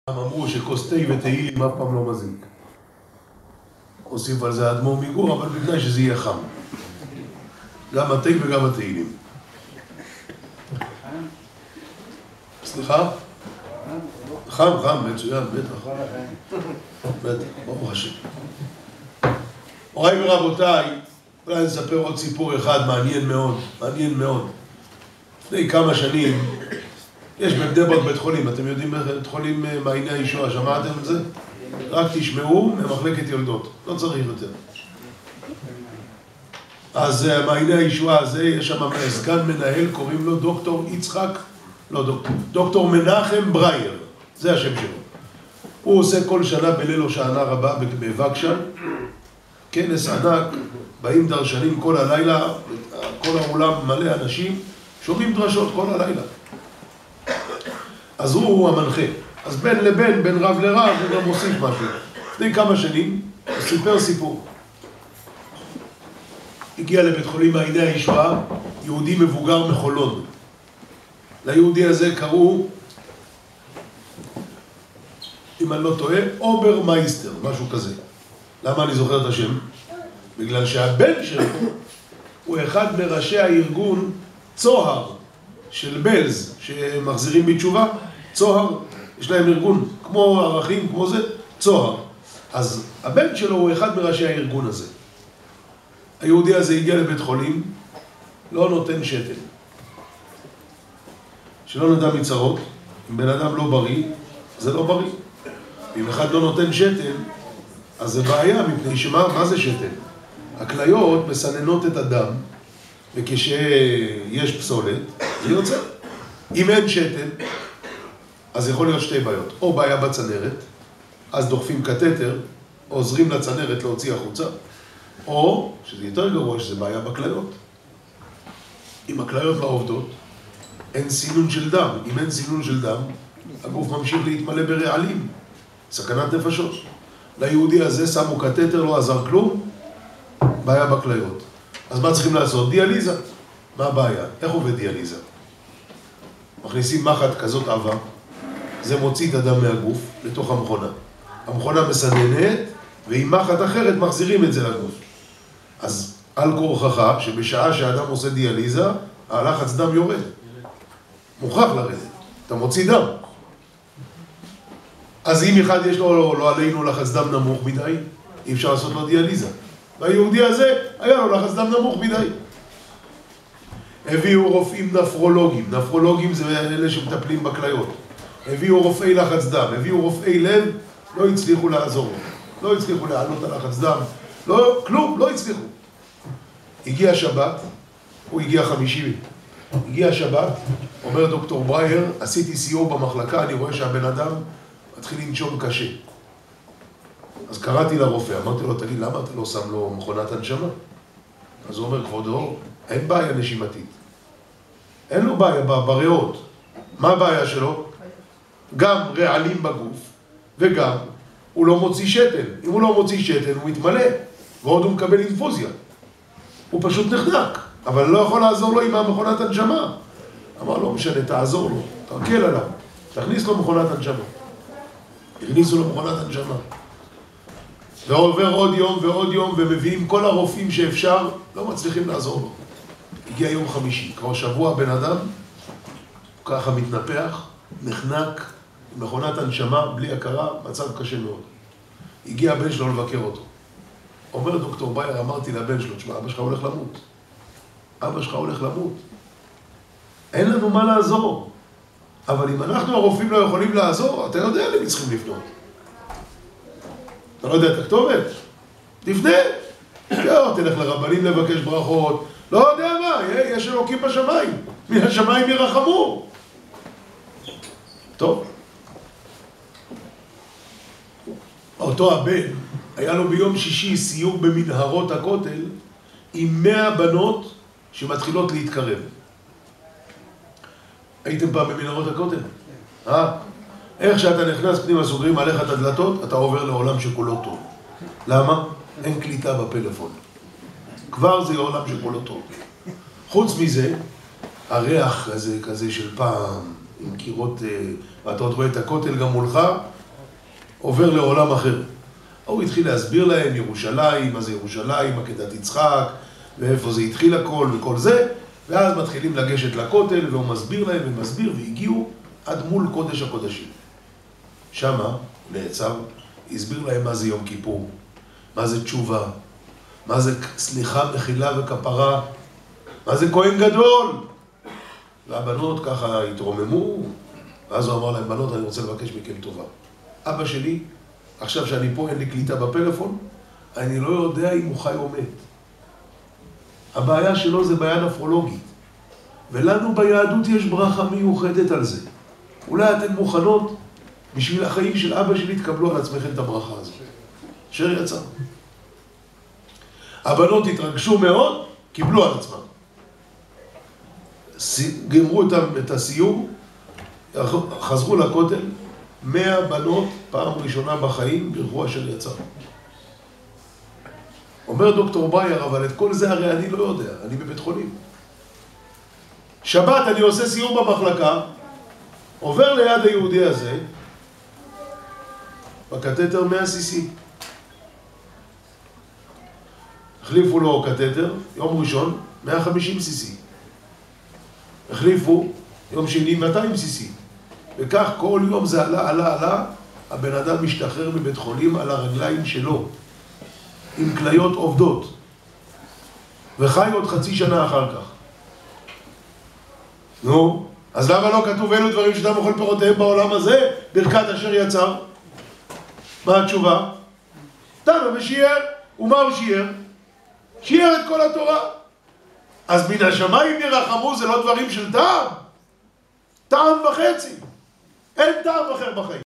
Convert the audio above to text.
הם אמרו שכוס תה ותהילים אף פעם לא מזיק. עושים על זה אדמו"ר מגור, אבל בתנאי שזה יהיה חם. גם התה וגם התהילים. סליחה? חם, מצוין, בטח. בטח, ברוך השם. הוריי ורבותיי, אולי נספר עוד סיפור אחד מעניין מאוד. לפני כמה שנים, יש בבני ברק בית חולים, אתם יודעים בית חולים מעייני הישועה, שמעתם על זה? רק תשמעו ממחלקת יולדות, לא צריך יותר. אז מעייני הישועה הזה, יש שם סגן מנהל, קוראים לו דוקטור יצחק, דוקטור מנחם ברייר, זה השם שלו. הוא עושה כל שנה בליל הושענא רבה בווגשן, כנס ענק, באים דרשנים כל הלילה, כל האולם מלא אנשים, שומעים דרשות כל הלילה. אז הוא המנחה. אז בין לבין, בין רב לרב, הוא גם מוסיף משהו. לפני כמה שנים, הוא סיפר סיפור. הגיע לבית חולים מעייני הישועה, יהודי מבוגר מחולון. ליהודי הזה קראו, אם אני לא טועה, אוברמייסטר, משהו כזה. למה אני זוכר את השם? בגלל שהבן שלו הוא אחד מראשי הארגון צוהר של בלז, שמחזירים בתשובה. צוהר, יש להם ארגון, כמו ערכים, כמו זה, צוהר. אז הבן שלו הוא אחד מראשי הארגון הזה. היהודי הזה הגיע לבית חולים, לא נותן שתן. שלא נדע מצרות, אם בן אדם לא בריא, זה לא בריא. אם אחד לא נותן שתן, אז זה בעיה, מפני מה זה שתן? הכליות מסננות את הדם, וכשיש פסולת, זה יוצא. אם אין שתן, אז יכול להיות שתי בעיות. או בעיה בצנרת, אז דוחפים קטטר, עוזרים לצנרת להוציא החוצה, או, שזה יותר גרוע, שזה בעיה בכליות. אם הכליות לא עובדות, אין סינון של דם. אם אין סינון של דם, הגוף ממשיך להתמלא ברעלים. סכנת נפשות. ליהודי הזה שמו קטטר, לא עזר כלום, בעיה בכליות. אז מה צריכים לעשות? דיאליזה. מה הבעיה? איך עובד דיאליזה? מכניסים מחט כזאת עבה, זה מוציא את הדם מהגוף לתוך המכונה. המכונה מסננת, ועם מחט אחרת מחזירים את זה לגוף. אז על כורחך, שבשעה שהאדם עושה דיאליזה, הלחץ דם יורד. מוכרח לרדת. אתה מוציא דם. אז אם אחד יש לו, לא עלינו, לחץ דם נמוך מדי, אי אפשר לעשות לו דיאליזה. והיהודי הזה היה לו לחץ דם נמוך מדי. הביאו רופאים נפרולוגים. נפרולוגים זה אלה שמטפלים בכליות. הביאו רופאי לחץ דם, הביאו רופאי לב, לא הצליחו לעזור. לא הצליחו להעלות על לחץ דם. לא, כלום, לא הצליחו. הגיע שבת, הוא הגיע חמישי. הגיע שבת, אומר דוקטור ברייר, עשיתי סיור במחלקה, אני רואה שהבן אדם מתחיל לנשום קשה. אז קראתי לרופא, אמרתי לו, תגיד, למה אתה לא שם לו מכונת הנשמה? אז הוא אומר, כבודו, אין בעיה נשימתית. אין לו בעיה בריאות. מה הבעיה שלו? גם רעלים בגוף, וגם הוא לא מוציא שתן. אם הוא לא מוציא שתן, הוא מתמלא, ועוד הוא מקבל אינפוזיה. הוא פשוט נחנק, אבל לא יכול לעזור לו עם המכונת הנשמה. אמר, לא משנה, תעזור לו, תרקל עליו, תכניס לו מכונת הנשמה. הכניסו לו מכונת הנשמה. ועובר עוד יום ועוד יום, ומביאים כל הרופאים שאפשר, לא מצליחים לעזור לו. הגיע יום חמישי, כבר שבוע בן אדם, ככה מתנפח, נחנק, עם מכונת הנשמה, בלי הכרה, מצב קשה מאוד. הגיע הבן שלו לבקר אותו. אומר דוקטור בייר, אמרתי לבן שלו, תשמע, אבא שלך הולך למות. אבא שלך הולך למות. אין לנו מה לעזור. אבל אם אנחנו הרופאים לא יכולים לעזור, אתה יודע למי צריכים לפנות. אתה לא יודע את הכתובת? תפנה. תלך לרבנים לבקש ברכות. לא יודע מה, יש אלוקים בשמיים. מן השמיים ירחמו. טוב. אותו הבן, היה לו ביום שישי סיור במנהרות הכותל עם 100 בנות שמתחילות להתקרב. הייתם פעם במנהרות הכותל? איך שאתה נכנס פנימה, סוגרים עליך את הדלתות, אתה עובר לעולם שכולו טוב. למה? אין קליטה בפלאפון. כבר זה עולם שכולו טוב. חוץ מזה, הריח כזה של פעם, עם קירות, ואתה עוד רואה את הכותל גם מולך, עובר לעולם אחר. הוא התחיל להסביר להם ירושלים, מה זה ירושלים, עקדת יצחק, ואיפה זה התחיל הכל וכל זה, ואז מתחילים לגשת לכותל, והוא מסביר להם ומסביר, והגיעו עד מול קודש הקודשים. שמה הוא נעצר, הסביר להם מה זה יום כיפור, מה זה תשובה, מה זה סליחה, מחילה וכפרה, מה זה כהן גדול. והבנות ככה התרוממו, ואז הוא אמר להם, בנות, אני רוצה לבקש מכם טובה. אבא שלי, עכשיו שאני פה, אין לי קליטה בפלאפון, אני לא יודע אם הוא חי או מת. הבעיה שלו זה בעיה נפרולוגית. ולנו ביהדות יש ברכה מיוחדת על זה. אולי אתן מוכנות, בשביל החיים של אבא שלי, תקבלו על עצמכם את הברכה הזאת. אשר יצא. הבנות התרגשו מאוד, קיבלו על עצמם. גמרו את הסיום, חזרו לכותל, 100 בנות, פעם ראשונה בחיים, בירכו אשר יצא. אומר דוקטור בייר, אבל את כל זה הרי אני לא יודע, אני בבית חולים. שבת אני עושה סיור במחלקה, עובר ליד היהודי הזה, בקטטר 100 cc. החליפו לו קטטר, יום ראשון, 150 cc. החליפו, יום שני, 200 cc. וכך כל יום זה עלה, הבן אדם משתחרר מבית חולים על הרגליים שלו, עם כליות עובדות, וחי עוד חצי שנה אחר כך. נו, אז למה לא כתוב אלו דברים שאתה אוכל פירותיהם בעולם הזה, ברכת אשר יצר? מה התשובה? תנא ושיער. ומה הוא שיער? שיער את כל התורה. אז מן השמיים ירחמו זה לא דברים של טעם? טעם וחצי. אין טעם אחר בחיים.